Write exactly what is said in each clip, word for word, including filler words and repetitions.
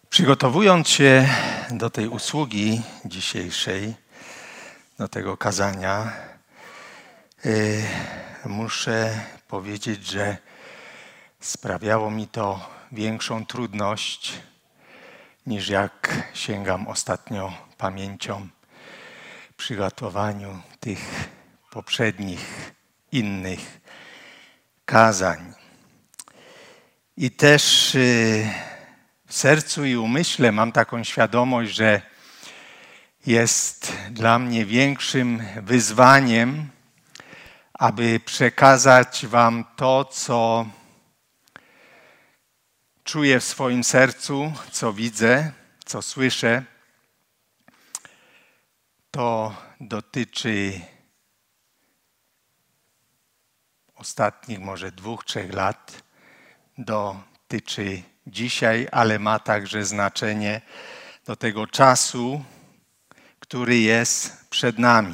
Przygotowując się do tej usługi dzisiejszej, do tego kazania, yy, muszę powiedzieć, że sprawiało mi to większą trudność, niż jak sięgam ostatnio pamięcią w przygotowaniu tych poprzednich, innych kazań. I też yy, w sercu i umyśle mam taką świadomość, że jest dla mnie większym wyzwaniem, aby przekazać wam to, co czuję w swoim sercu, co widzę, co słyszę. To dotyczy ostatnich może dwóch, trzech lat, dotyczy dzisiaj, ale ma także znaczenie do tego czasu, który jest przed nami.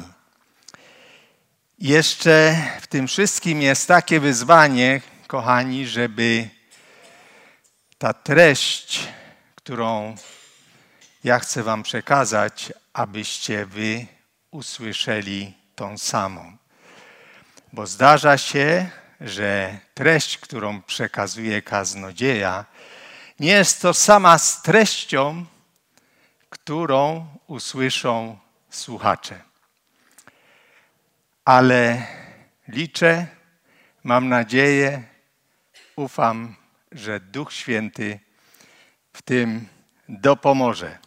Jeszcze w tym wszystkim jest takie wyzwanie, kochani, żeby ta treść, którą ja chcę wam przekazać, abyście wy usłyszeli tą samą. Bo zdarza się, że treść, którą przekazuje kaznodzieja, nie jest to sama z treścią, którą usłyszą słuchacze. Ale liczę, mam nadzieję, ufam, że Duch Święty w tym dopomoże.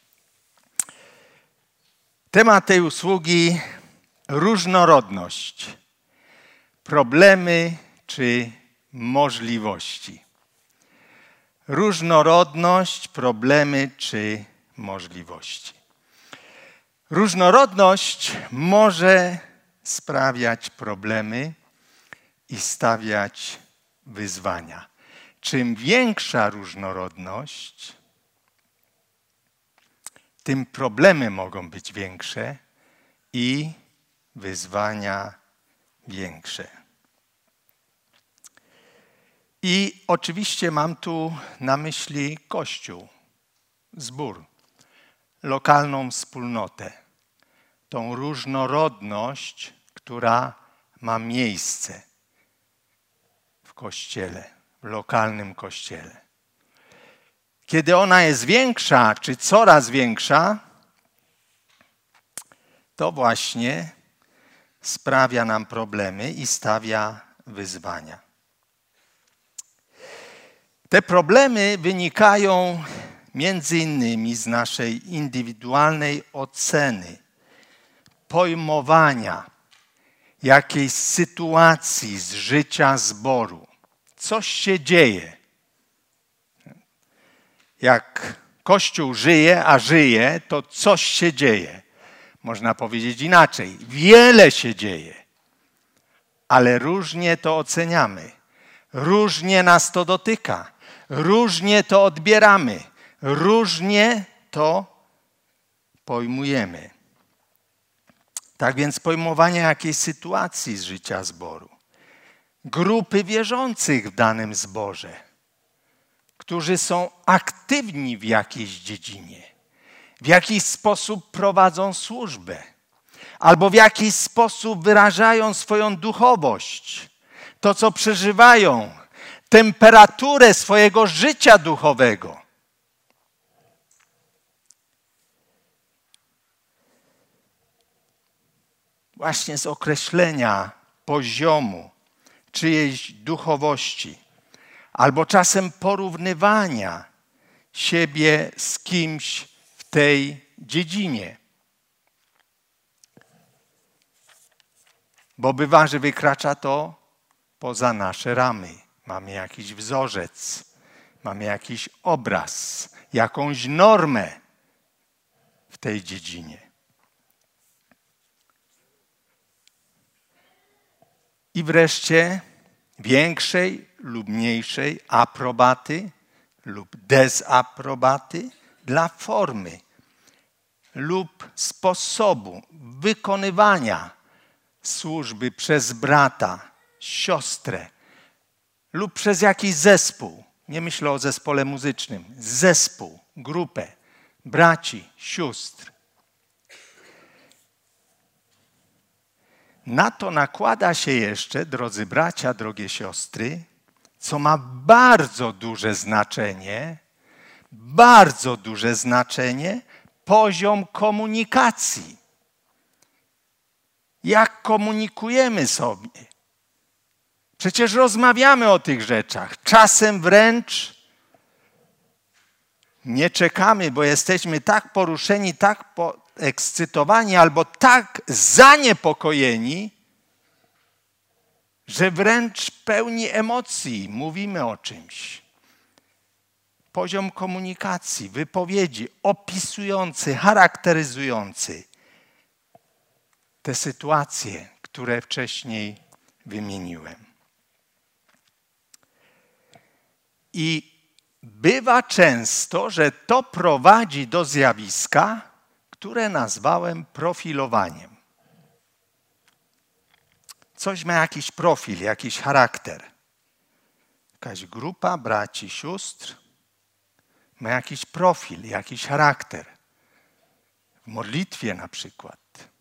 Temat tej usługi: różnorodność, problemy czy możliwości. Różnorodność, problemy czy możliwości. Różnorodność może sprawiać problemy i stawiać wyzwania. Czym większa różnorodność, tym problemy mogą być większe i wyzwania większe. I oczywiście mam tu na myśli Kościół, zbór, lokalną wspólnotę, tą różnorodność, która ma miejsce w Kościele, w lokalnym Kościele. Kiedy ona jest większa, czy coraz większa, to właśnie sprawia nam problemy i stawia wyzwania. Te problemy wynikają między innymi z naszej indywidualnej oceny, pojmowania jakiejś sytuacji z życia zboru. Coś się dzieje. Jak Kościół żyje, a żyje, to coś się dzieje. Można powiedzieć inaczej. Wiele się dzieje. Ale różnie to oceniamy. Różnie nas to dotyka. Różnie to odbieramy. Różnie to pojmujemy. Tak więc pojmowanie jakiejś sytuacji z życia zboru. Grupy wierzących w danym zborze, którzy są aktywni w jakiejś dziedzinie, w jakiś sposób prowadzą służbę, albo w jakiś sposób wyrażają swoją duchowość, to co przeżywają, temperaturę swojego życia duchowego. Właśnie z określenia poziomu czyjejś duchowości, albo czasem porównywania siebie z kimś w tej dziedzinie. Bo bywa, że wykracza to poza nasze ramy. Mamy jakiś wzorzec, mamy jakiś obraz, jakąś normę w tej dziedzinie. I wreszcie większej lub mniejszej aprobaty lub dezaprobaty dla formy lub sposobu wykonywania służby przez brata, siostrę lub przez jakiś zespół. Nie myślę o zespole muzycznym. Zespół grupę braci, sióstr. Na to nakłada się jeszcze, drodzy bracia, drogie siostry, co ma bardzo duże znaczenie, bardzo duże znaczenie, poziom komunikacji. Jak komunikujemy sobie? Przecież rozmawiamy o tych rzeczach. Czasem wręcz nie czekamy, bo jesteśmy tak poruszeni, tak podekscytowani albo tak zaniepokojeni, że wręcz pełni emocji mówimy o czymś. Poziom komunikacji, wypowiedzi opisujący, charakteryzujący te sytuacje, które wcześniej wymieniłem. I bywa często, że to prowadzi do zjawiska, które nazwałem profilowaniem. Coś ma jakiś profil, jakiś charakter. Jakaś grupa braci, sióstr ma jakiś profil, jakiś charakter. W modlitwie na przykład.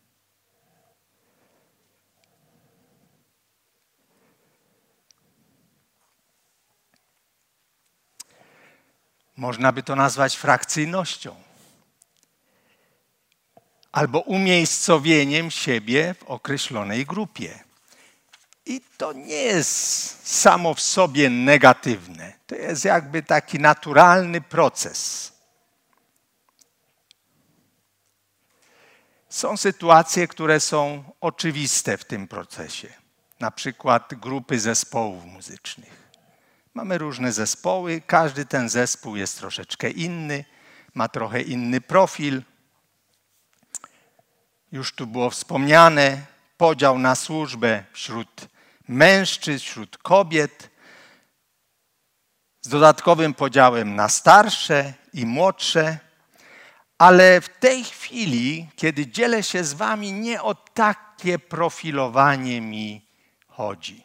Można by to nazwać frakcyjnością. Albo umiejscowieniem siebie w określonej grupie. I to nie jest samo w sobie negatywne. To jest jakby taki naturalny proces. Są sytuacje, które są oczywiste w tym procesie. Na przykład grupy zespołów muzycznych. Mamy różne zespoły, każdy ten zespół jest troszeczkę inny, ma trochę inny profil. Już tu było wspomniane, podział na służbę wśród mężczyzn, wśród kobiet, z dodatkowym podziałem na starsze i młodsze, ale w tej chwili, kiedy dzielę się z wami, nie o takie profilowanie mi chodzi.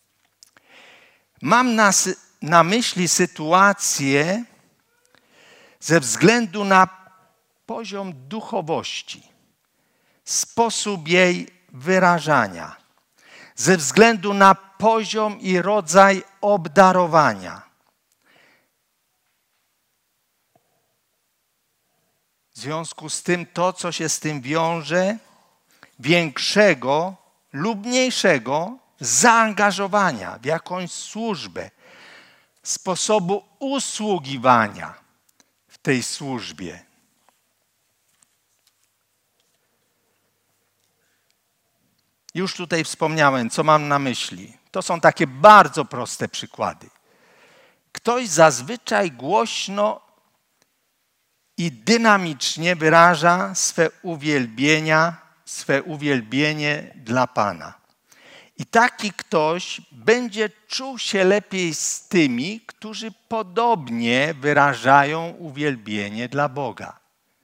Mam na, na myśli sytuację ze względu na poziom duchowości, sposób jej wyrażania, ze względu na poziom i rodzaj obdarowania. W związku z tym to, co się z tym wiąże, większego lub mniejszego zaangażowania w jakąś służbę, sposobu usługiwania w tej służbie. Już tutaj wspomniałem, co mam na myśli. To są takie bardzo proste przykłady. Ktoś zazwyczaj głośno i dynamicznie wyraża swe uwielbienia, swe uwielbienie dla Pana. I taki ktoś będzie czuł się lepiej z tymi, którzy podobnie wyrażają uwielbienie dla Boga.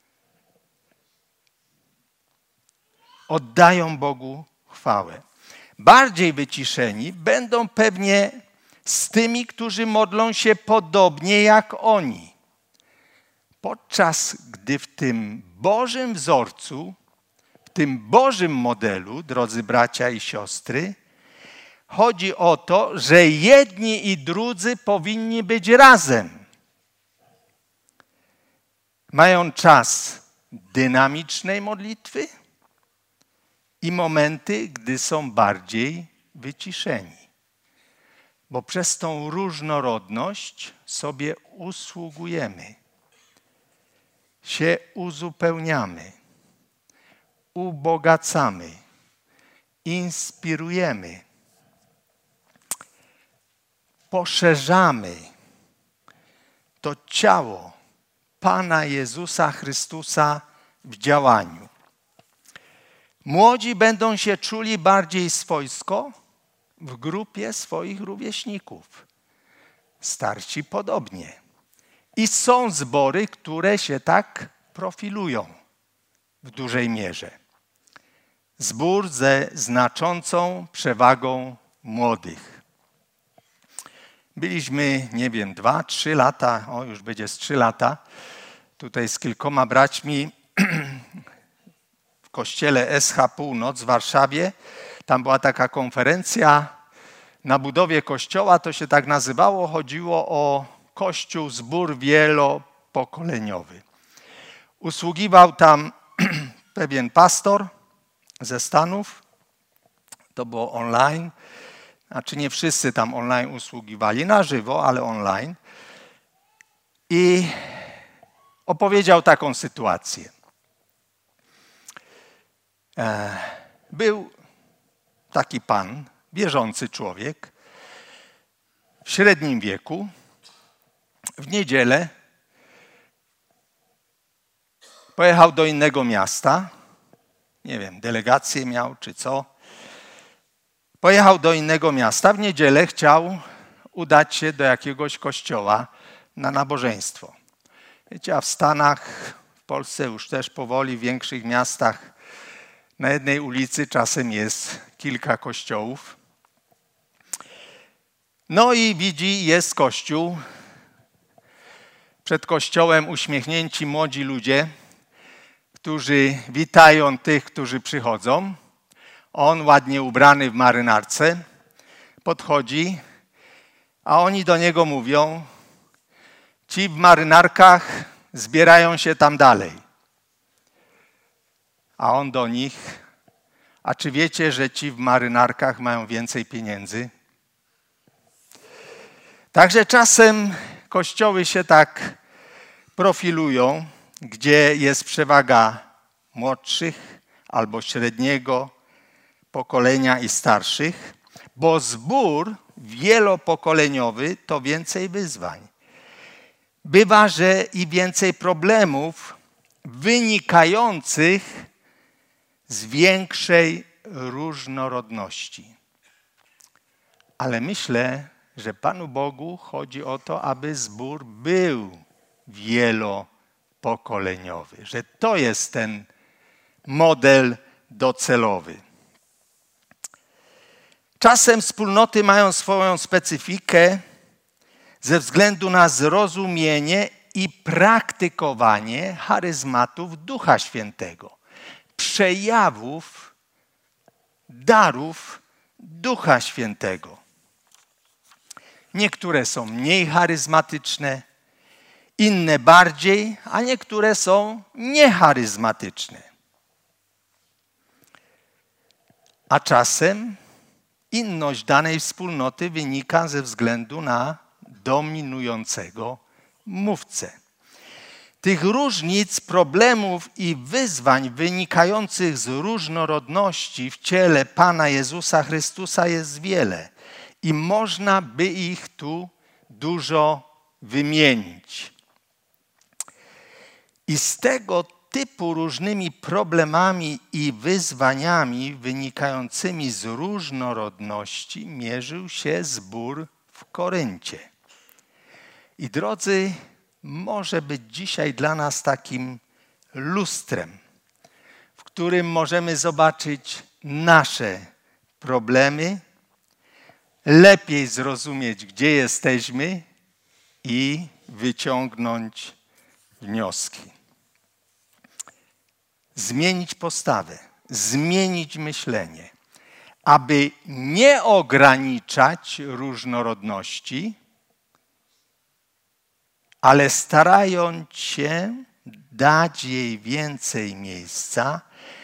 Oddają Bogu chwałę. Bardziej wyciszeni będą pewnie z tymi, którzy modlą się podobnie jak oni. Podczas gdy w tym Bożym wzorcu, w tym Bożym modelu, drodzy bracia i siostry, chodzi o to, że jedni i drudzy powinni być razem. Mają czas dynamicznej modlitwy i momenty, gdy są bardziej wyciszeni. Bo przez tą różnorodność sobie usługujemy, się uzupełniamy, ubogacamy, inspirujemy, poszerzamy to ciało Pana Jezusa Chrystusa w działaniu. Młodzi będą się czuli bardziej swojsko w grupie swoich rówieśników. Starsi podobnie. I są zbory, które się tak profilują w dużej mierze. Zbór ze znaczącą przewagą młodych. Byliśmy, nie wiem, dwa, trzy lata, o już będzie z trzy lata, tutaj z kilkoma braćmi w kościele S H Północ w Warszawie. Tam była taka konferencja na budowie kościoła, to się tak nazywało, chodziło o kościół, zbór wielopokoleniowy. Usługiwał tam pewien pastor ze Stanów, to było online, znaczy nie wszyscy tam online usługiwali na żywo, ale online. I opowiedział taką sytuację. Był taki pan, wierzący człowiek, w średnim wieku, w niedzielę pojechał do innego miasta, nie wiem, delegację miał czy co. Pojechał do innego miasta, w niedzielę chciał udać się do jakiegoś kościoła na nabożeństwo. Wiecie, a w Stanach, w Polsce już też powoli, w większych miastach, na jednej ulicy czasem jest kilka kościołów. No i widzi, jest kościół. Przed kościołem uśmiechnięci młodzi ludzie, którzy witają tych, którzy przychodzą. On ładnie ubrany w marynarce podchodzi, a oni do niego mówią, ci w marynarkach zbierają się tam dalej. A on do nich, a czy wiecie, że ci w marynarkach mają więcej pieniędzy? Także czasem kościoły się tak profilują, gdzie jest przewaga młodszych albo średniego pokolenia i starszych, bo zbór wielopokoleniowy to więcej wyzwań. Bywa, że i więcej problemów wynikających z większej różnorodności. Ale myślę, że Panu Bogu chodzi o to, aby zbór był wielopokoleniowy, że to jest ten model docelowy. Czasem wspólnoty mają swoją specyfikę ze względu na zrozumienie i praktykowanie charyzmatów Ducha Świętego, przejawów, darów Ducha Świętego. Niektóre są mniej charyzmatyczne, inne bardziej, a niektóre są niecharyzmatyczne. A czasem inność danej wspólnoty wynika ze względu na dominującego mówcę. Tych różnic, problemów i wyzwań wynikających z różnorodności w ciele Pana Jezusa Chrystusa jest wiele i można by ich tu dużo wymienić. I z tego typu różnymi problemami i wyzwaniami wynikającymi z różnorodności mierzył się zbór w Koryncie. I drodzy, może być dzisiaj dla nas takim lustrem, w którym możemy zobaczyć nasze problemy, lepiej zrozumieć, gdzie jesteśmy i wyciągnąć wnioski. Zmienić postawę, zmienić myślenie, aby nie ograniczać różnorodności, ale starając się dać jej więcej miejsca,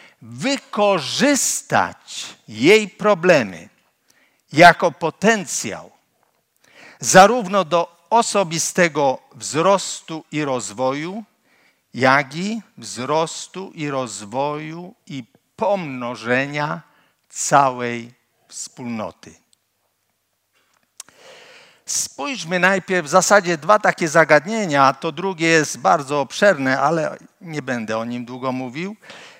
wykorzystać jej problemy jako potencjał zarówno do osobistego wzrostu i rozwoju, jak i wzrostu i rozwoju i pomnożenia całej wspólnoty. Spójrzmy najpierw w zasadzie dwa takie zagadnienia. To drugie jest bardzo obszerne, ale nie będę o nim długo mówił.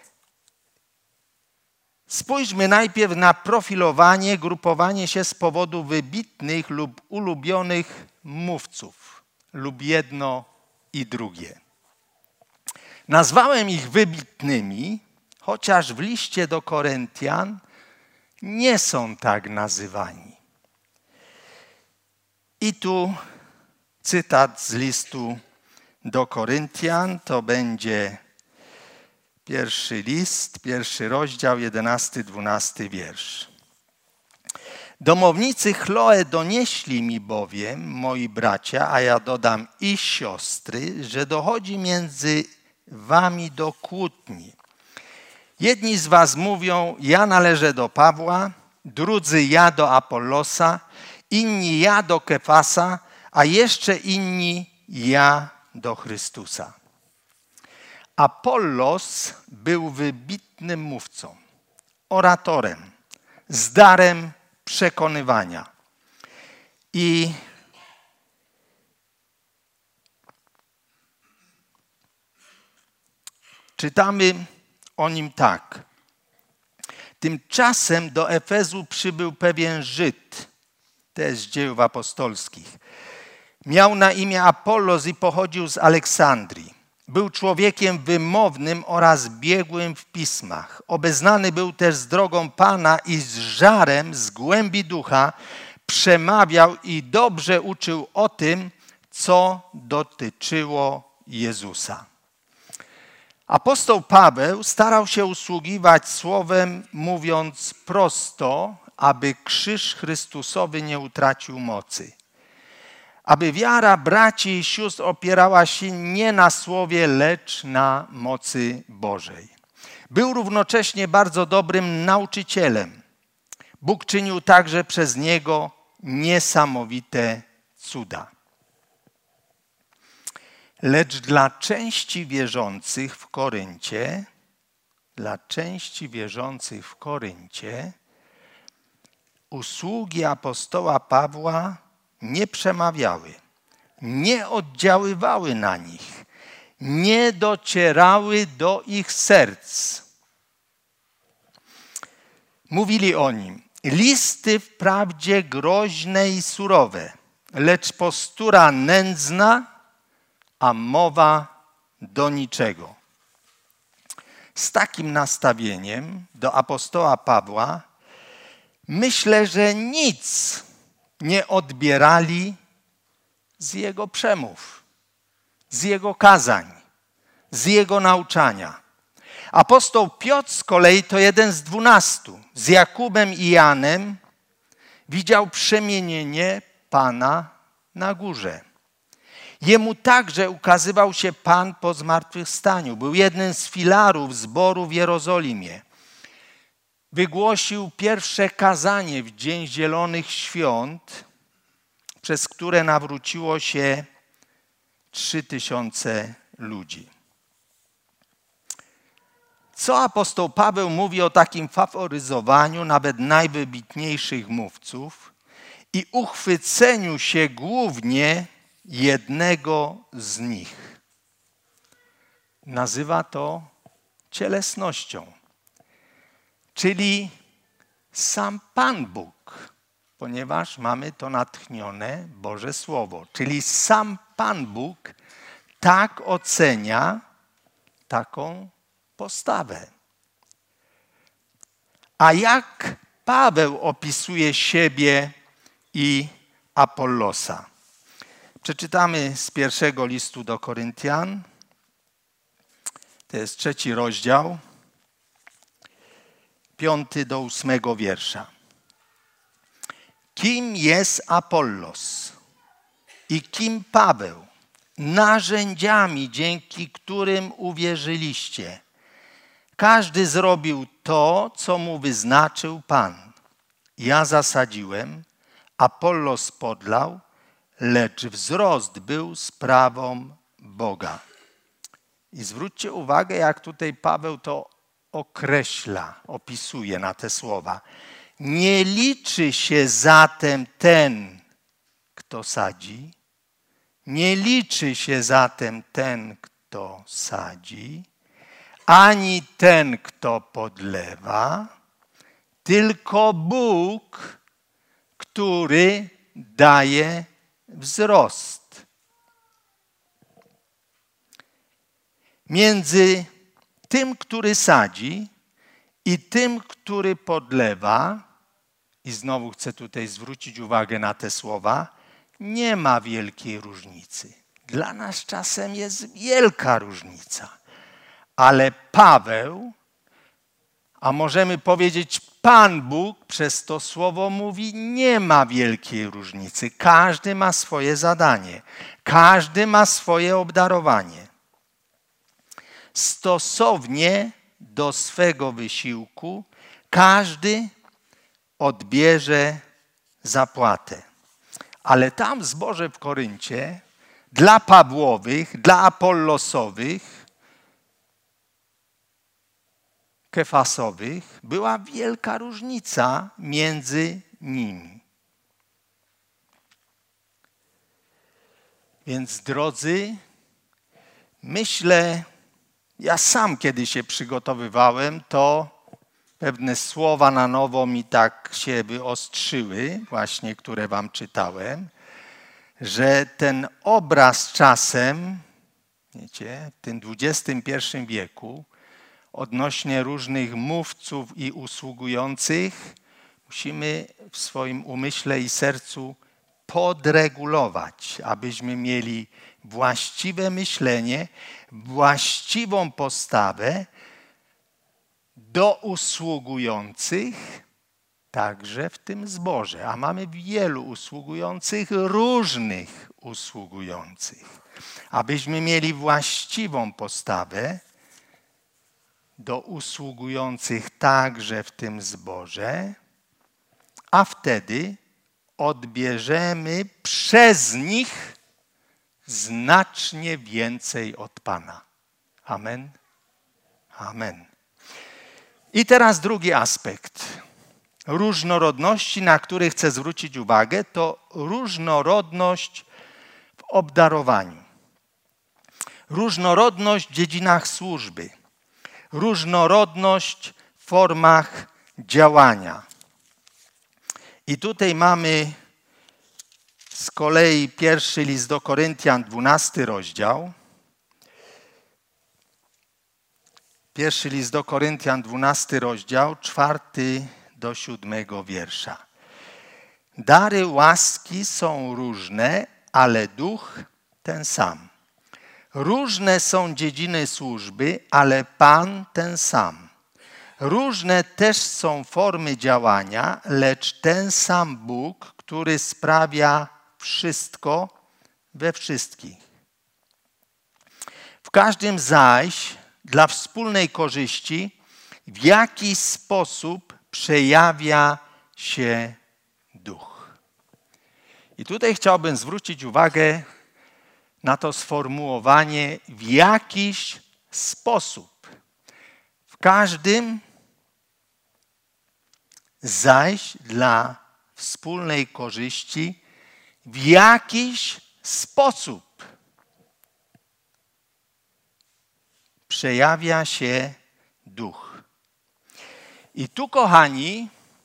Spójrzmy najpierw na profilowanie, grupowanie się z powodu wybitnych lub ulubionych mówców, lub jedno i drugie. Nazwałem ich wybitnymi, chociaż w liście do Koryntian nie są tak nazywani. I tu cytat z listu do Koryntian, to będzie pierwszy list, pierwszy rozdział, jedenasty, dwunasty wiersz. Domownicy Chloe donieśli mi bowiem, moi bracia, a ja dodam i siostry, że dochodzi między wami do kłótni. Jedni z was mówią, ja należę do Pawła, drudzy ja do Apollosa, inni ja do Kefasa, a jeszcze inni ja do Chrystusa. Apollos był wybitnym mówcą, oratorem, z darem przekonywania. I czytamy o nim tak. Tymczasem do Efezu przybył pewien Żyd, to jest z Dziejów Apostolskich. Miał na imię Apollos i pochodził z Aleksandrii. Był człowiekiem wymownym oraz biegłym w pismach. Obeznany był też z drogą Pana i z żarem z głębi ducha przemawiał i dobrze uczył o tym, co dotyczyło Jezusa. Apostoł Paweł starał się usługiwać słowem, mówiąc prosto, aby krzyż Chrystusowy nie utracił mocy. Aby wiara braci i sióstr opierała się nie na słowie, lecz na mocy Bożej. Był równocześnie bardzo dobrym nauczycielem. Bóg czynił także przez niego niesamowite cuda. Lecz dla części wierzących w Koryncie, dla części wierzących w Koryncie, usługi apostoła Pawła nie przemawiały, nie oddziaływały na nich, nie docierały do ich serc. Mówili o nim, listy wprawdzie groźne i surowe, lecz postura nędzna, a mowa do niczego. Z takim nastawieniem do apostoła Pawła myślę, że nic nie odbierali z jego przemów, z jego kazań, z jego nauczania. Apostoł Piotr z kolei to jeden z dwunastu. Z Jakubem i Janem widział przemienienie Pana na górze. Jemu także ukazywał się Pan po zmartwychwstaniu. Był jednym z filarów zboru w Jerozolimie. Wygłosił pierwsze kazanie w Dzień Zielonych Świąt, przez które nawróciło się trzy tysiące ludzi. Co apostoł Paweł mówi o takim faworyzowaniu nawet najwybitniejszych mówców i uchwyceniu się głównie jednego z nich? Nazywa to cielesnością, czyli sam Pan Bóg, ponieważ mamy to natchnione Boże Słowo, czyli sam Pan Bóg tak ocenia taką postawę. A jak Paweł opisuje siebie i Apollosa? Przeczytamy z pierwszego listu do Koryntian. To jest trzeci rozdział, piąty do ósmego wiersza. Kim jest Apollos i kim Paweł? Narzędziami, dzięki którym uwierzyliście. Każdy zrobił to, co mu wyznaczył Pan. Ja zasadziłem, Apollos podlał, lecz wzrost był sprawą Boga. I zwróćcie uwagę, jak tutaj Paweł to określa, opisuje na te słowa. Nie liczy się zatem ten, kto sadzi, nie liczy się zatem ten, kto sadzi, ani ten, kto podlewa, tylko Bóg, który daje wzrost. Między tym, który sadzi i tym, który podlewa, i znowu chcę tutaj zwrócić uwagę na te słowa, nie ma wielkiej różnicy. Dla nas czasem jest wielka różnica. Ale Paweł, a możemy powiedzieć Pan Bóg, przez to słowo mówi, nie ma wielkiej różnicy. Każdy ma swoje zadanie. Każdy ma swoje obdarowanie. Stosownie do swego wysiłku każdy odbierze zapłatę. Ale tam w zborze w Koryncie dla Pawłowych, dla Apollosowych, Kefasowych była wielka różnica między nimi. Więc drodzy, myślę, ja sam kiedy się przygotowywałem, to pewne słowa na nowo mi tak się wyostrzyły, właśnie które wam czytałem, że ten obraz czasem, wiecie, w tym dwudziestym pierwszym wieku, odnośnie różnych mówców i usługujących, musimy w swoim umyśle i sercu podregulować, abyśmy mieli właściwe myślenie, właściwą postawę do usługujących, także w tym zborze. A mamy wielu usługujących, różnych usługujących. Abyśmy mieli właściwą postawę do usługujących także w tym zborze, a wtedy odbierzemy przez nich znacznie więcej od Pana. Amen. Amen. I teraz drugi aspekt różnorodności, na który chcę zwrócić uwagę, to różnorodność w obdarowaniu. Różnorodność w dziedzinach służby. Różnorodność w formach działania. I tutaj mamy z kolei pierwszy list do Koryntian, dwunasty rozdział. Pierwszy list do Koryntian, dwunasty rozdział, czwarty do siódmego wiersza. Dary łaski są różne, ale duch ten sam. Różne są dziedziny służby, ale Pan ten sam. Różne też są formy działania, lecz ten sam Bóg, który sprawia wszystko we wszystkich. W każdym zaś dla wspólnej korzyści w jakiś sposób przejawia się duch. I tutaj chciałbym zwrócić uwagę na to sformułowanie w jakiś sposób. W każdym zaś dla wspólnej korzyści w jakiś sposób przejawia się duch. I tu, kochani,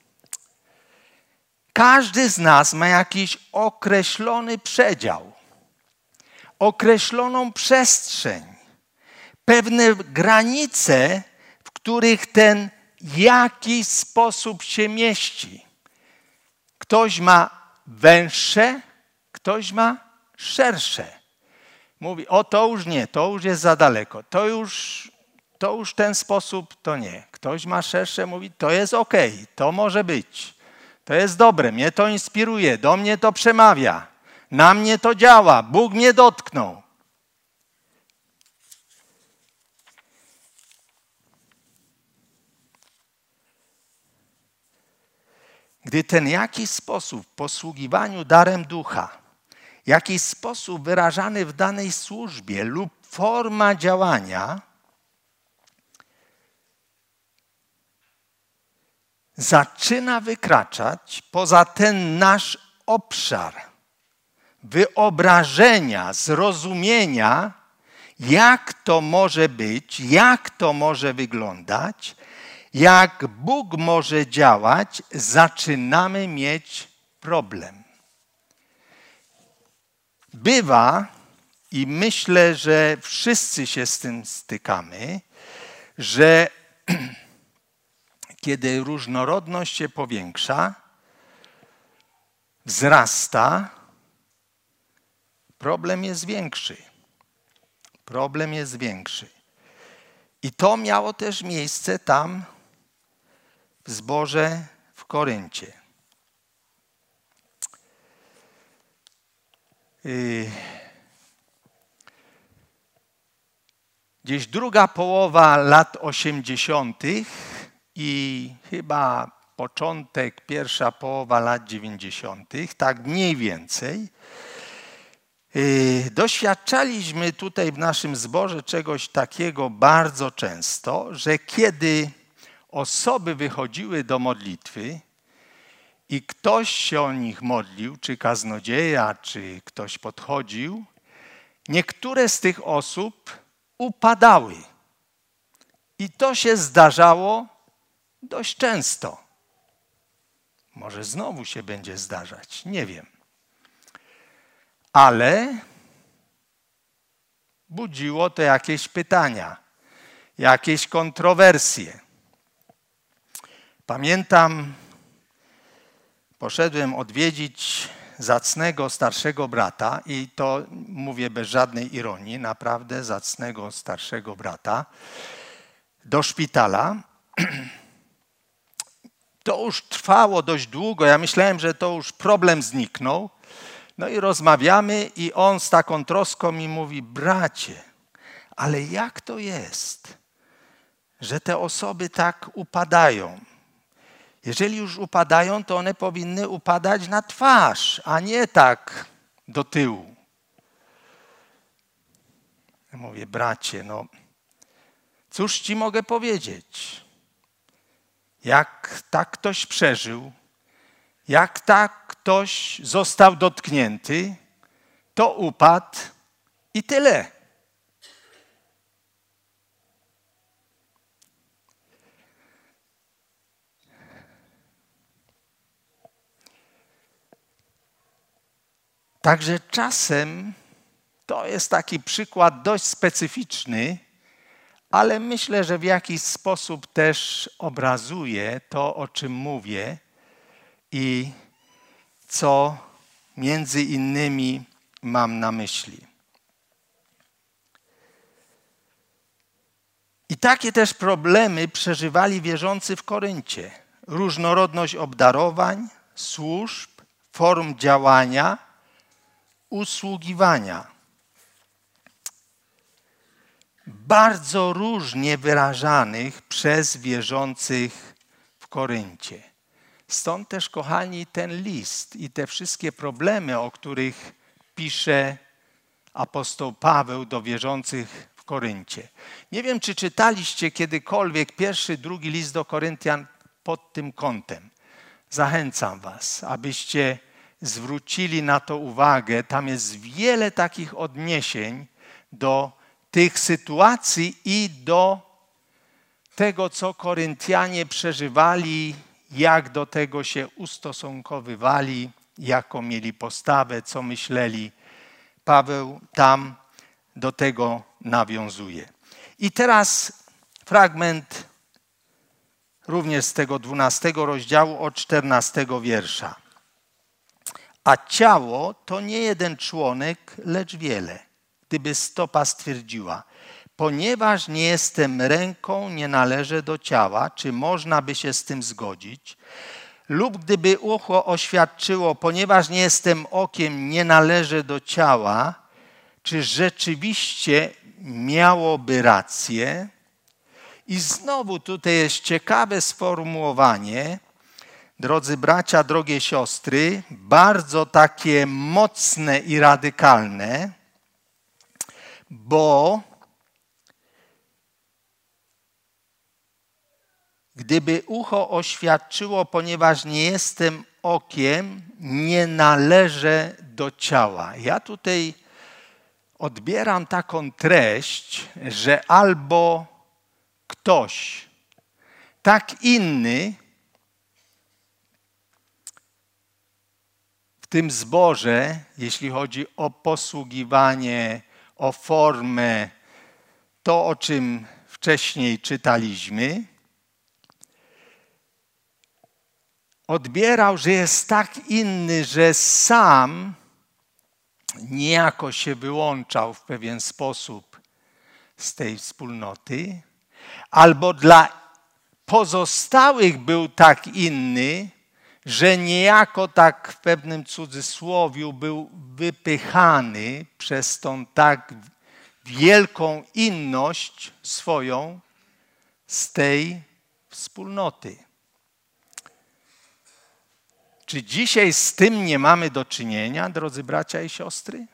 każdy z nas ma jakiś określony przedział, określoną przestrzeń, pewne granice, w których ten jakiś sposób się mieści. Ktoś ma węższe, ktoś ma szersze. Mówi, o to już nie, to już jest za daleko, to już, to już ten sposób to nie. Ktoś ma szersze, mówi, to jest okej, to może być, to jest dobre, mnie to inspiruje, do mnie to przemawia, na mnie to działa, Bóg mnie dotknął. Gdy ten jakiś sposób w posługiwaniu darem ducha, jakiś sposób wyrażany w danej służbie lub forma działania zaczyna wykraczać poza ten nasz obszar wyobrażenia, zrozumienia, jak to może być, jak to może wyglądać, jak Bóg może działać, zaczynamy mieć problem. Bywa, i myślę, że wszyscy się z tym stykamy, że kiedy różnorodność się powiększa, wzrasta, Problem jest większy. Problem jest większy. I to miało też miejsce tam w zborze w Koryncie. Yy. Gdzieś druga połowa lat osiemdziesiątych i chyba początek, pierwsza połowa lat dziewięćdziesiątych, tak mniej więcej, yy, doświadczaliśmy tutaj w naszym zborze czegoś takiego bardzo często, że kiedy osoby wychodziły do modlitwy i ktoś się o nich modlił, czy kaznodzieja, czy ktoś podchodził, niektóre z tych osób upadały. I to się zdarzało dość często. Może znowu się będzie zdarzać, nie wiem. Ale budziło to jakieś pytania, jakieś kontrowersje. Pamiętam, poszedłem odwiedzić zacnego starszego brata i to mówię bez żadnej ironii, naprawdę zacnego starszego brata do szpitala. To już trwało dość długo, ja myślałem, że to już problem zniknął. No i rozmawiamy i on z taką troską mi mówi: bracie, ale jak to jest, że te osoby tak upadają? Jeżeli już upadają, to one powinny upadać na twarz, a nie tak do tyłu. Ja mówię: bracie, no cóż ci mogę powiedzieć? Jak tak ktoś przeżył, jak tak ktoś został dotknięty, to upadł i tyle. Także czasem to jest taki przykład dość specyficzny, ale myślę, że w jakiś sposób też obrazuje to, o czym mówię i co między innymi mam na myśli. I takie też problemy przeżywali wierzący w Koryncie. Różnorodność obdarowań, służb, form działania, usługiwania. Bardzo różnie wyrażanych przez wierzących w Koryncie. Stąd też, kochani, ten list i te wszystkie problemy, o których pisze apostoł Paweł do wierzących w Koryncie. Nie wiem, czy czytaliście kiedykolwiek pierwszy, drugi list do Koryntian pod tym kątem. Zachęcam was, abyście zwrócili na to uwagę. Tam jest wiele takich odniesień do tych sytuacji i do tego, co Koryntianie przeżywali, jak do tego się ustosunkowywali, jaką mieli postawę, co myśleli. Paweł tam do tego nawiązuje. I teraz fragment również z tego dwunastego rozdziału od czternastego wiersza. A ciało to nie jeden członek, lecz wiele. Gdyby stopa stwierdziła: ponieważ nie jestem ręką, nie należę do ciała, czy można by się z tym zgodzić? Lub gdyby ucho oświadczyło: ponieważ nie jestem okiem, nie należę do ciała, czy rzeczywiście miałoby rację? I znowu tutaj jest ciekawe sformułowanie, drodzy bracia, drogie siostry, bardzo takie mocne i radykalne, bo gdyby ucho oświadczyło: ponieważ nie jestem okiem, nie należę do ciała. Ja tutaj odbieram taką treść, że albo ktoś tak inny w tym zborze, jeśli chodzi o posługiwanie, o formę, to o czym wcześniej czytaliśmy, odbierał, że jest tak inny, że sam niejako się wyłączał w pewien sposób z tej wspólnoty, albo dla pozostałych był tak inny, że niejako tak w pewnym cudzysłowiu był wypychany przez tą tak wielką inność swoją z tej wspólnoty. Czy dzisiaj z tym nie mamy do czynienia, drodzy bracia i siostry?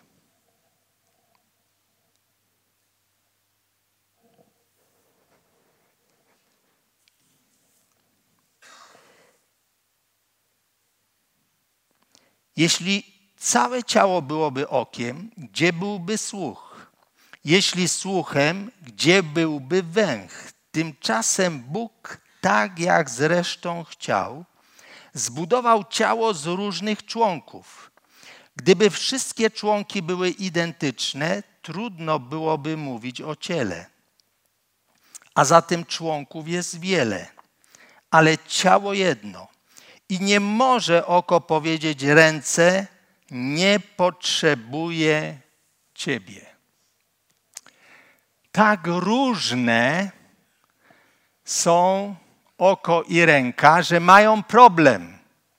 Jeśli całe ciało byłoby okiem, gdzie byłby słuch? Jeśli słuchem, gdzie byłby węch? Tymczasem Bóg, tak jak zresztą chciał, zbudował ciało z różnych członków. Gdyby wszystkie członki były identyczne, trudno byłoby mówić o ciele. A zatem członków jest wiele, ale ciało jedno. I nie może oko powiedzieć ręce, nie potrzebuję Ciebie. Tak różne są oko i ręka, że mają problem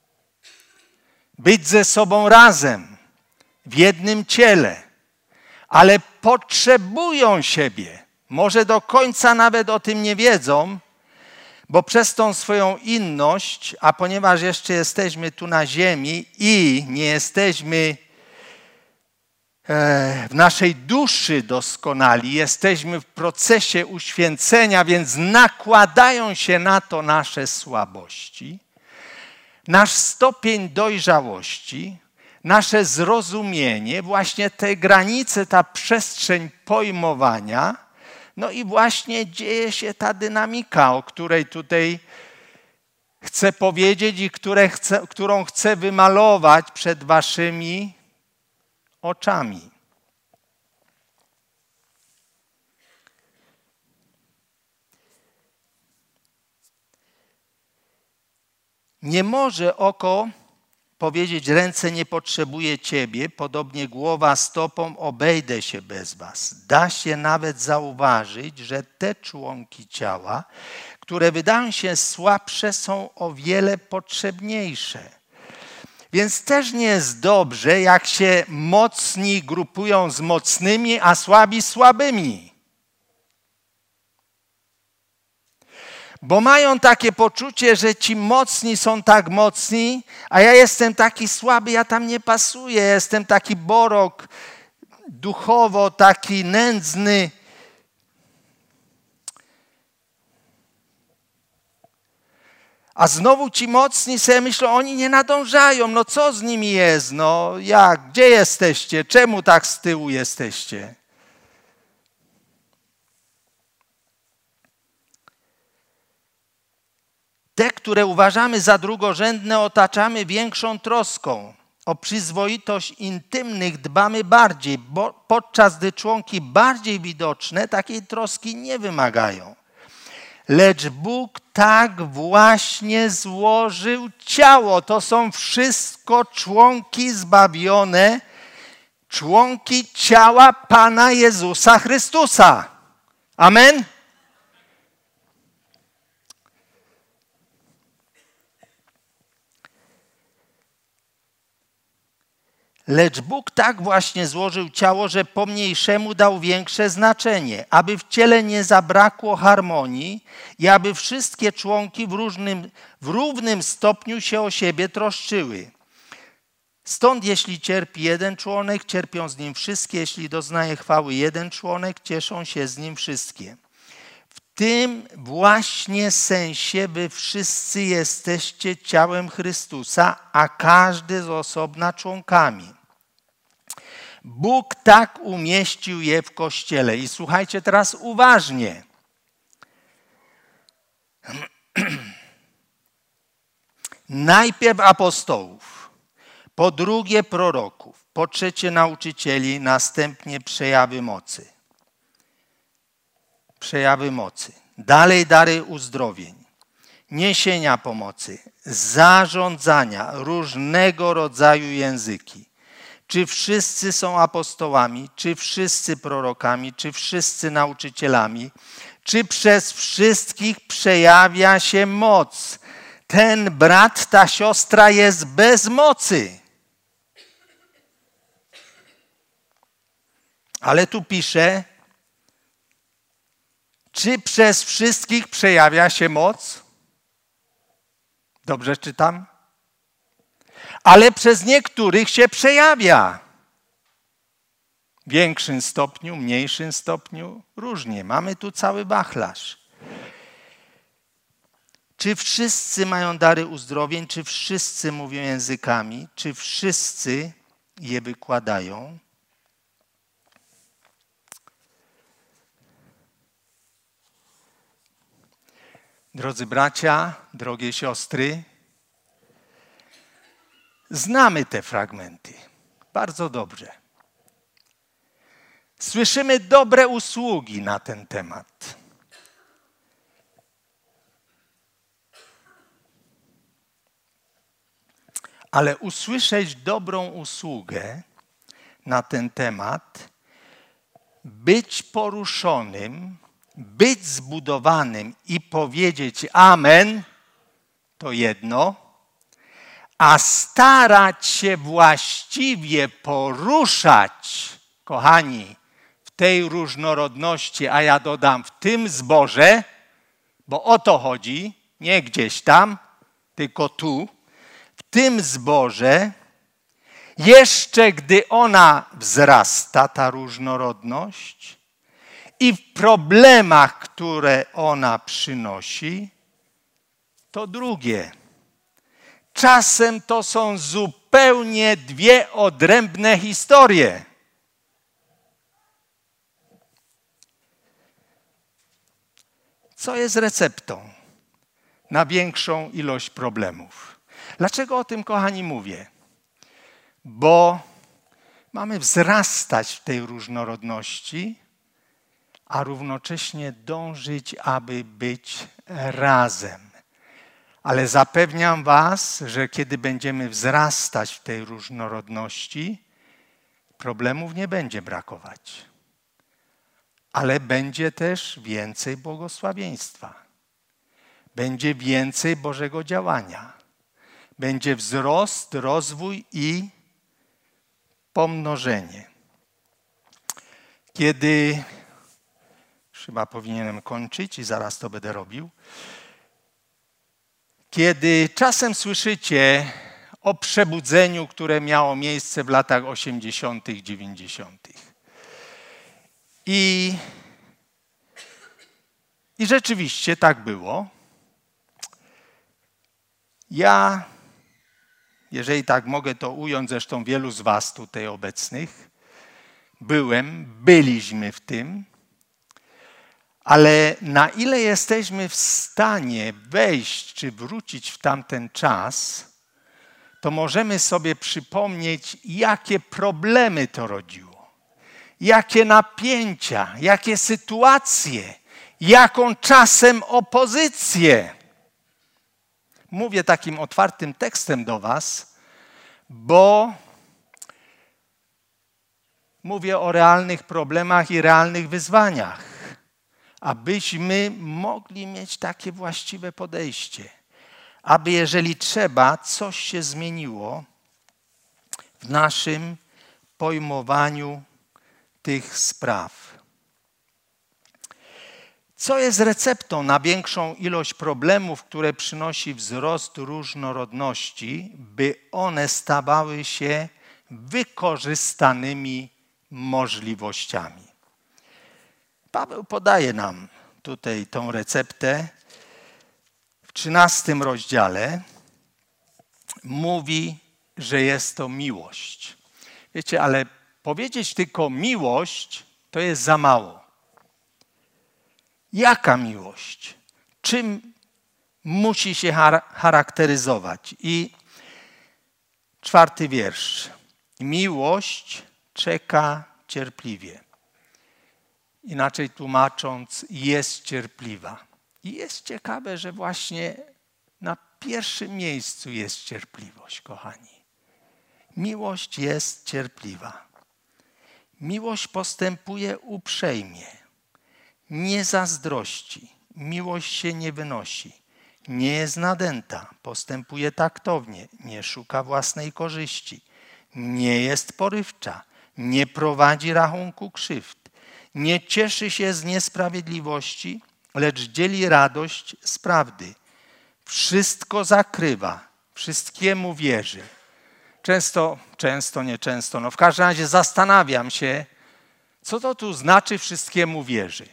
być ze sobą razem, w jednym ciele, ale potrzebują siebie. Może do końca nawet o tym nie wiedzą, bo przez tą swoją inność, a ponieważ jeszcze jesteśmy tu na ziemi i nie jesteśmy w naszej duszy doskonali, jesteśmy w procesie uświęcenia, więc nakładają się na to nasze słabości, nasz stopień dojrzałości, nasze zrozumienie, właśnie te granice, ta przestrzeń pojmowania. No i właśnie dzieje się ta dynamika, o której tutaj chcę powiedzieć i które chcę, którą chcę wymalować przed waszymi oczami. Nie może oko powiedzieć, ręce nie potrzebuje Ciebie, podobnie głowa stopą, obejdę się bez was. Da się nawet zauważyć, że te członki ciała, które wydają się słabsze, są o wiele potrzebniejsze. Więc też nie jest dobrze, jak się mocni grupują z mocnymi, a słabi słabymi. Bo mają takie poczucie, że ci mocni są tak mocni, a ja jestem taki słaby, ja tam nie pasuję. Jestem taki borok, duchowo taki nędzny. A znowu ci mocni sobie myślą, oni nie nadążają. No co z nimi jest? No jak? Gdzie jesteście? Czemu tak z tyłu jesteście? Te, które uważamy za drugorzędne, otaczamy większą troską. O przyzwoitość intymnych dbamy bardziej, bo podczas gdy członki bardziej widoczne takiej troski nie wymagają. Lecz Bóg tak właśnie złożył ciało. To są wszystko członki zbawione, członki ciała Pana Jezusa Chrystusa. Amen? Lecz Bóg tak właśnie złożył ciało, że pomniejszemu dał większe znaczenie, aby w ciele nie zabrakło harmonii i aby wszystkie członki w, różnym, w równym stopniu się o siebie troszczyły. Stąd jeśli cierpi jeden członek, cierpią z nim wszystkie, jeśli doznaje chwały jeden członek, cieszą się z nim wszystkie. W tym właśnie sensie wy wszyscy jesteście ciałem Chrystusa, a każdy z osobna członkami. Bóg tak umieścił je w Kościele. I słuchajcie teraz uważnie. Najpierw apostołów, po drugie proroków, po trzecie nauczycieli, następnie przejawy mocy. Przejawy mocy. Dalej dary uzdrowień, niesienia pomocy, zarządzania, różnego rodzaju języki. Czy wszyscy są apostołami? Czy wszyscy prorokami? Czy wszyscy nauczycielami? Czy przez wszystkich przejawia się moc? Ten brat, ta siostra jest bez mocy. Ale tu pisze, czy przez wszystkich przejawia się moc? Dobrze czytam? Ale przez niektórych się przejawia. W większym stopniu, mniejszym stopniu, różnie. Mamy tu cały wachlarz. Czy wszyscy mają dary uzdrowień? Czy wszyscy mówią językami? Czy wszyscy je wykładają? Drodzy bracia, drogie siostry, znamy te fragmenty bardzo dobrze. Słyszymy dobre usługi na ten temat. Ale usłyszeć dobrą usługę na ten temat, być poruszonym, być zbudowanym i powiedzieć amen, to jedno, a starać się właściwie poruszać, kochani, w tej różnorodności, a ja dodam w tym zborze, bo o to chodzi, nie gdzieś tam, tylko tu, w tym zborze, jeszcze gdy ona wzrasta, ta różnorodność, i w problemach, które ona przynosi, to drugie. Czasem to są zupełnie dwie odrębne historie. Co jest receptą na większą ilość problemów? Dlaczego o tym, kochani, mówię? Bo mamy wzrastać w tej różnorodności, a równocześnie dążyć, aby być razem. Ale zapewniam was, że kiedy będziemy wzrastać w tej różnorodności, problemów nie będzie brakować. Ale będzie też więcej błogosławieństwa. Będzie więcej Bożego działania. Będzie wzrost, rozwój i pomnożenie. Kiedy, chyba powinienem kończyć i zaraz to będę robił, kiedy czasem słyszycie o przebudzeniu, które miało miejsce w latach osiemdziesiątych, dziewięćdziesiątych. I, I rzeczywiście tak było. Ja, jeżeli tak mogę to ująć, zresztą wielu z was tutaj obecnych, byłem, byliśmy w tym, ale na ile jesteśmy w stanie wejść czy wrócić w tamten czas, to możemy sobie przypomnieć, jakie problemy to rodziło, jakie napięcia, jakie sytuacje, jaką czasem opozycję. Mówię takim otwartym tekstem do was, bo mówię o realnych problemach i realnych wyzwaniach, abyśmy mogli mieć takie właściwe podejście, aby jeżeli trzeba, coś się zmieniło w naszym pojmowaniu tych spraw. Co jest receptą na większą ilość problemów, które przynosi wzrost różnorodności, by one stawały się wykorzystanymi możliwościami? Paweł podaje nam tutaj tą receptę. W trzynastym rozdziale mówi, że jest to miłość. Wiecie, ale powiedzieć tylko miłość to jest za mało. Jaka miłość? Czym musi się charakteryzować? I czwarty wiersz. Miłość czeka cierpliwie. Inaczej tłumacząc, jest cierpliwa. I jest ciekawe, że właśnie na pierwszym miejscu jest cierpliwość, kochani. Miłość jest cierpliwa. Miłość postępuje uprzejmie. Nie zazdrości. Miłość się nie wynosi. Nie jest nadęta. Postępuje taktownie. Nie szuka własnej korzyści. Nie jest porywcza. Nie prowadzi rachunku krzywd. Nie cieszy się z niesprawiedliwości, lecz dzieli radość z prawdy. Wszystko zakrywa. Wszystkiemu wierzy. Często, często, nieczęsto, no w każdym razie zastanawiam się, co to tu znaczy wszystkiemu wierzy.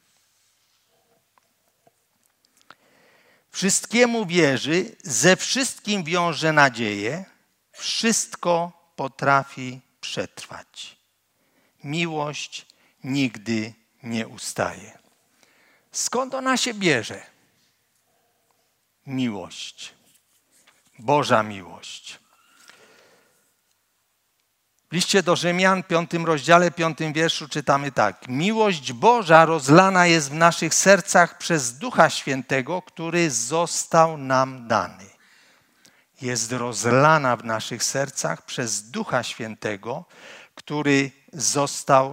Wszystkiemu wierzy, ze wszystkim wiąże nadzieję, wszystko potrafi przetrwać. Miłość nigdy nie ustaje. Skąd ona się bierze? Miłość. Boża miłość. W liście do Rzymian, piątym rozdziale, piątym wierszu czytamy tak. Miłość Boża rozlana jest w naszych sercach przez Ducha Świętego, który został nam dany. Jest rozlana w naszych sercach przez Ducha Świętego, który został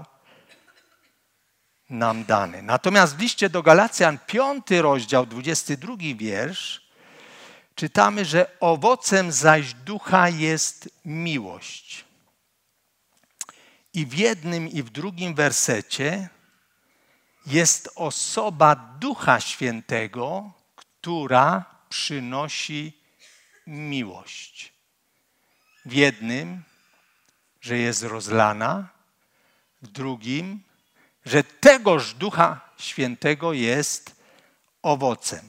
nam dany. Natomiast w liście do Galacjan, piąty rozdział, dwudziesty drugi wiersz, czytamy, że owocem zaś Ducha jest miłość. I w jednym i w drugim wersecie jest osoba Ducha Świętego, która przynosi miłość. W jednym, że jest rozlana, w drugim, że tegoż Ducha Świętego jest owocem.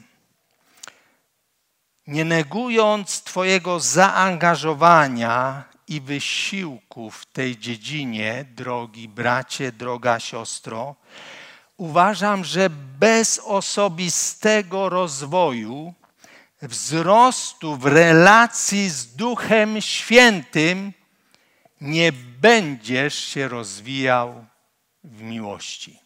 Nie negując Twojego zaangażowania i wysiłku w tej dziedzinie, drogi bracie, droga siostro, uważam, że bez osobistego rozwoju, wzrostu w relacji z Duchem Świętym nie będziesz się rozwijał w miłości.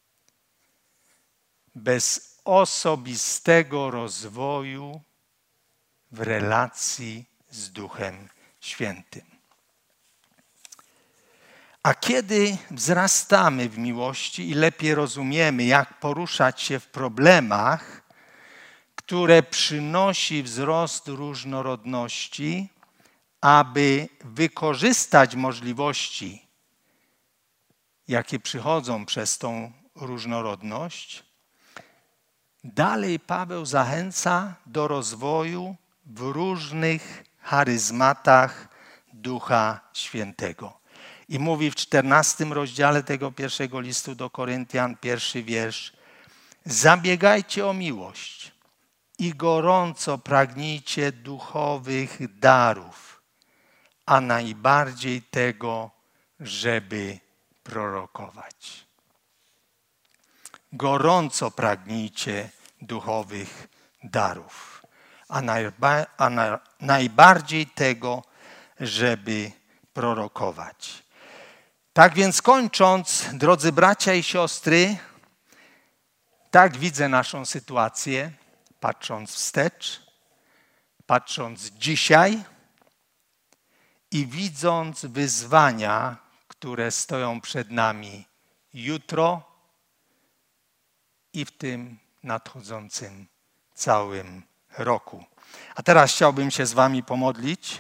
Bez osobistego rozwoju w relacji z Duchem Świętym. A kiedy wzrastamy w miłości i lepiej rozumiemy, jak poruszać się w problemach, które przynosi wzrost różnorodności, aby wykorzystać możliwości, jakie przychodzą przez tą różnorodność, dalej Paweł zachęca do rozwoju w różnych charyzmatach Ducha Świętego. I mówi w czternastym rozdziale tego pierwszego listu do Koryntian, pierwszy wiersz: zabiegajcie o miłość i gorąco pragnijcie duchowych darów, a najbardziej tego, żeby prorokować. Gorąco pragnijcie duchowych darów, a, najba, a na, najbardziej tego, żeby prorokować. Tak więc kończąc, drodzy bracia i siostry, tak widzę naszą sytuację, patrząc wstecz, patrząc dzisiaj i widząc wyzwania, które stoją przed nami jutro i w tym nadchodzącym całym roku. A teraz chciałbym się z wami pomodlić.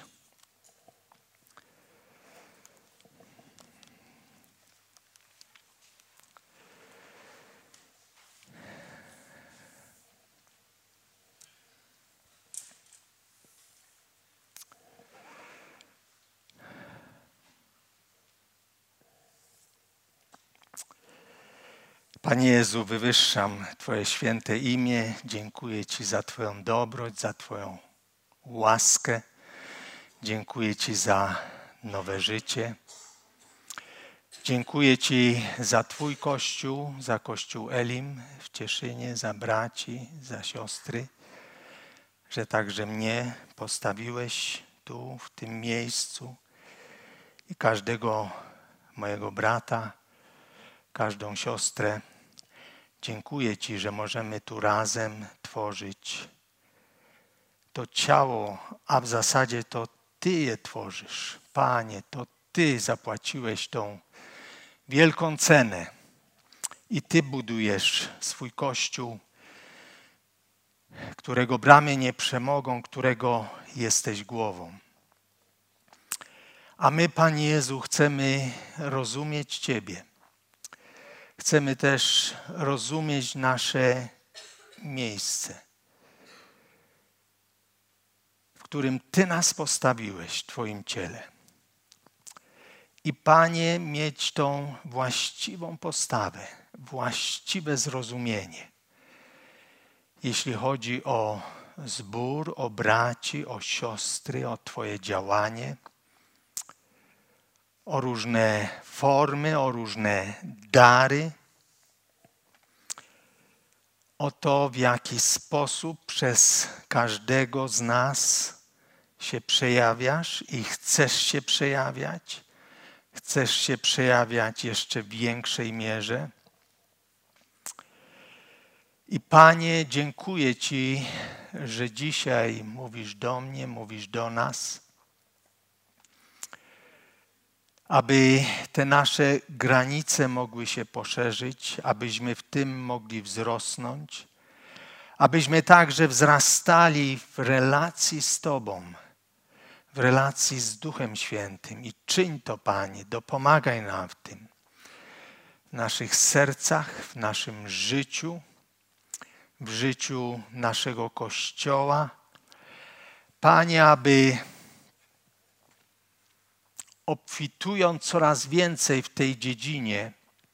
Panie Jezu, wywyższam Twoje święte imię. Dziękuję Ci za Twoją dobroć, za Twoją łaskę. Dziękuję Ci za nowe życie. Dziękuję Ci za Twój Kościół, za Kościół Elim w Cieszynie, za braci, za siostry, że także mnie postawiłeś tu, w tym miejscu i każdego mojego brata, każdą siostrę. Dziękuję Ci, że możemy tu razem tworzyć to ciało, a w zasadzie to Ty je tworzysz. Panie, to Ty zapłaciłeś tą wielką cenę i Ty budujesz swój Kościół, którego bramy nie przemogą, którego jesteś głową. A my, Panie Jezu, chcemy rozumieć Ciebie. Chcemy też rozumieć nasze miejsce, w którym Ty nas postawiłeś w Twoim ciele. I Panie, mieć tą właściwą postawę, właściwe zrozumienie, jeśli chodzi o zbór, o braci, o siostry, o Twoje działanie, o różne formy, o różne dary, o to, w jaki sposób przez każdego z nas się przejawiasz i chcesz się przejawiać. Chcesz się przejawiać jeszcze w większej mierze. I Panie, dziękuję Ci, że dzisiaj mówisz do mnie, mówisz do nas, aby te nasze granice mogły się poszerzyć, abyśmy w tym mogli wzrosnąć, abyśmy także wzrastali w relacji z Tobą, w relacji z Duchem Świętym. I czyń to, Panie, dopomagaj nam w tym, w naszych sercach, w naszym życiu, w życiu naszego Kościoła. Panie, aby obfitując coraz więcej w tej dziedzinie,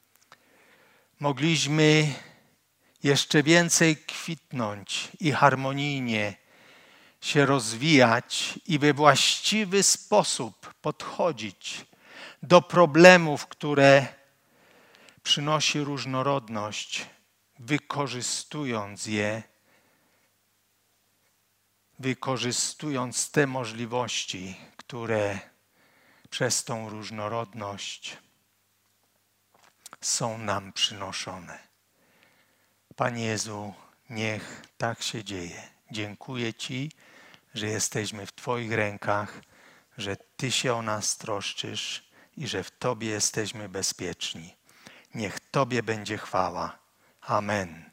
mogliśmy jeszcze więcej kwitnąć i harmonijnie się rozwijać i we właściwy sposób podchodzić do problemów, które przynosi różnorodność, wykorzystując je, wykorzystując te możliwości, które przez tą różnorodność są nam przynoszone. Panie Jezu, niech tak się dzieje. Dziękuję Ci, że jesteśmy w Twoich rękach, że Ty się o nas troszczysz i że w Tobie jesteśmy bezpieczni. Niech Tobie będzie chwała. Amen.